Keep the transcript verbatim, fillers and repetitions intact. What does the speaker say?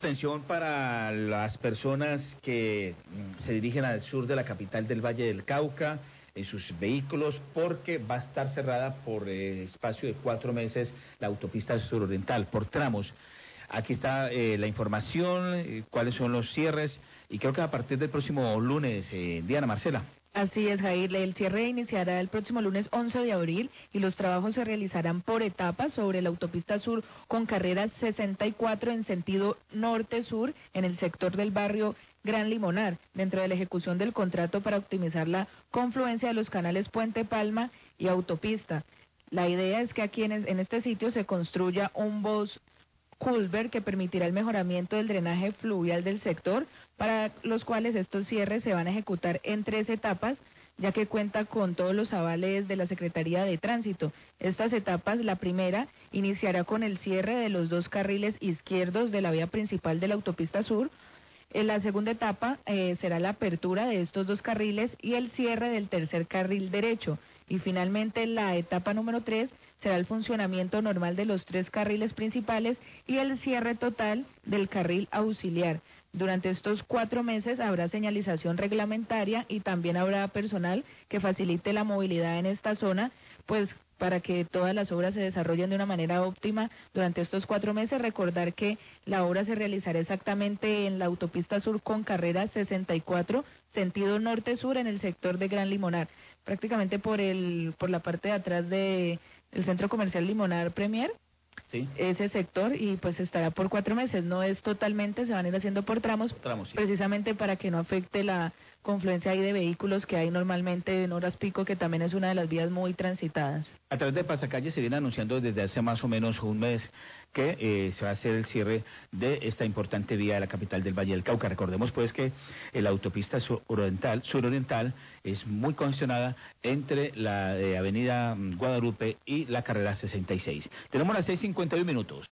Atención para las personas que se dirigen al sur de la capital del Valle del Cauca en sus vehículos, porque va a estar cerrada por eh, espacio de cuatro meses la autopista suroriental, por tramos. Aquí está eh, la información, eh, cuáles son los cierres, y creo que a partir del próximo lunes, eh, Diana Marcela. Así es, Jair. El cierre iniciará el próximo lunes once de abril y los trabajos se realizarán por etapas sobre la autopista sur con carrera sesenta y cuatro en sentido norte-sur en el sector del barrio Gran Limonar, dentro de la ejecución del contrato para optimizar la confluencia de los canales Puente Palma y Autopista. La idea es que aquí en, en este sitio se construya un bus culvert que permitirá el mejoramiento del drenaje fluvial del sector, para los cuales estos cierres se van a ejecutar en tres etapas, ya que cuenta con todos los avales de la Secretaría de Tránsito. Estas etapas, la primera, iniciará con el cierre de los dos carriles izquierdos de la vía principal de la autopista sur. En la segunda etapa eh, será la apertura de estos dos carriles y el cierre del tercer carril derecho. Y finalmente la etapa número tres será el funcionamiento normal de los tres carriles principales y el cierre total del carril auxiliar. Durante estos cuatro meses habrá señalización reglamentaria y también habrá personal que facilite la movilidad en esta zona, pues para que todas las obras se desarrollen de una manera óptima durante estos cuatro meses. Recordar que la obra se realizará exactamente en la autopista sur con carrera sesenta y cuatro, sentido norte-sur, en el sector de Gran Limonar, prácticamente por el por la parte de atrás de el centro comercial Limonar Premier. Sí. Ese sector, y pues estará por cuatro meses, no es totalmente, se van a ir haciendo por tramos, tramos sí. Precisamente para que no afecte la confluencia ahí de vehículos que hay normalmente en horas pico, que también es una de las vías muy transitadas. A través de Pasacalle se viene anunciando desde hace más o menos un mes que eh, se va a hacer el cierre de esta importante vía de la capital del Valle del Cauca. Recordemos pues que la autopista suroriental, suroriental es muy congestionada entre la eh, avenida Guadalupe y la carrera sesenta y seis. Tenemos las seis cincuenta y un minutos.